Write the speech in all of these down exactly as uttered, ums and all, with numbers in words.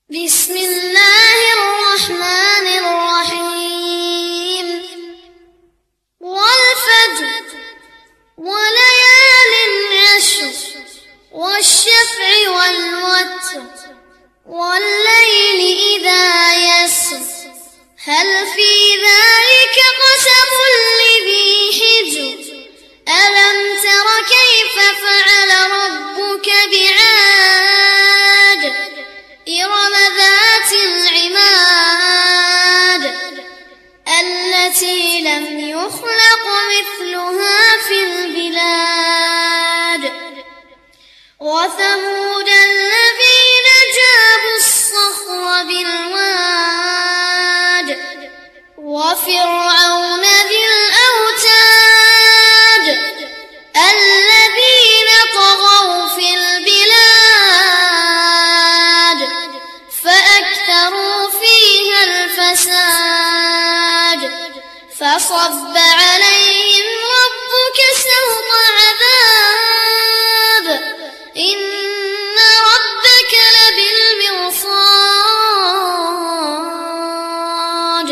بسم الله الرحمن الرحيم والفجر وليال عشر والشفع والوتر والليل إذا يسر هل في ذلك قسم لذي حجر ألم تر كيف فعل ربك بعاد إرم ذات العماد التي لم يخلق مثلها في البلاد وثمود الذين جابوا الصخر بالواد وفرعون ذي الأوتاد الذين طغوا في البلاد فأكثروا فيها الفساد فصب عليهم ربك سوط عذاب إن ربك لبالمرصاد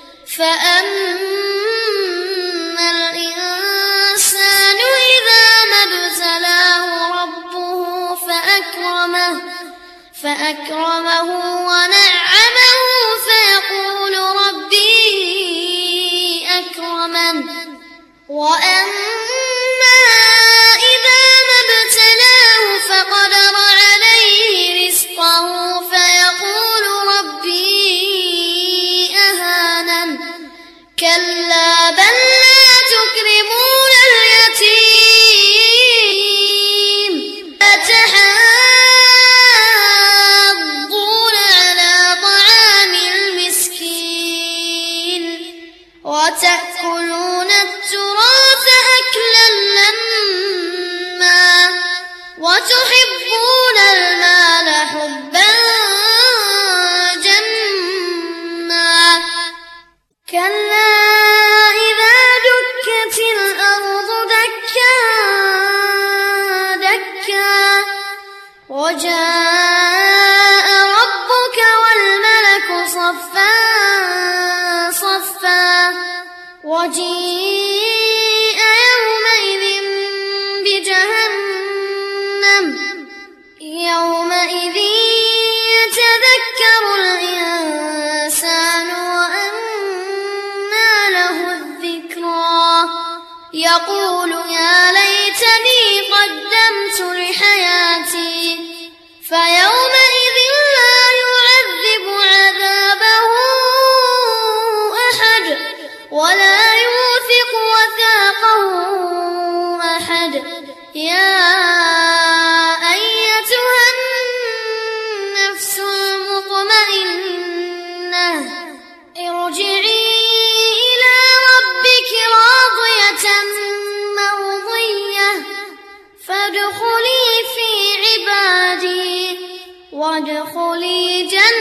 فأما الإنسان إذا ما ابتلاه ربه فأكرمه فأكرمه ونعمه فيقول ربي أكرمن وأما إذا ما ابتلاه فقدر عليه رزقه فيقول ربي أهانن كلا بل لا تكرمون اليتيم أتحاضون على طعام المسكين وتأكلون التراث أكلا لما وتحبون المال حبا جما كلا إذا دكت الأرض دكا دكا وجاء ربك والملك صفا صفا وجيء يومئذ بجهنم يومئذ يتذكر الإنسان وأنى له الذكرى يقول يا ليتني قدمت لحياتي فيومئذ لا يعذب عذابه أحد ولا يوثق وثاقه أحد يا أيتها النفس المطمئنة ارجعي إلى ربك راضية مرضية فادخلي في عبادي وادخلي جنتي.